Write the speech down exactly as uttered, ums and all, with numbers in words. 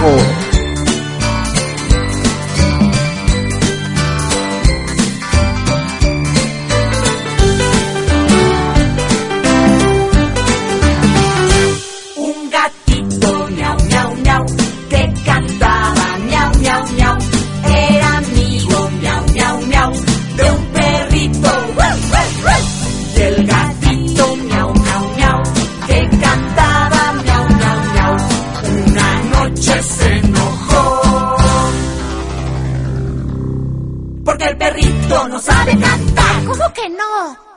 carajo. Un gatito miau, miau, miau, que cantaba miau, miau, miau, era amigo miau, miau, miau, de un perrito. Y el gatito miau, miau, miau, que cantaba miau, miau, miau, una noche se enojó porque el perrito no sabe cantar. ¿Cómo que no?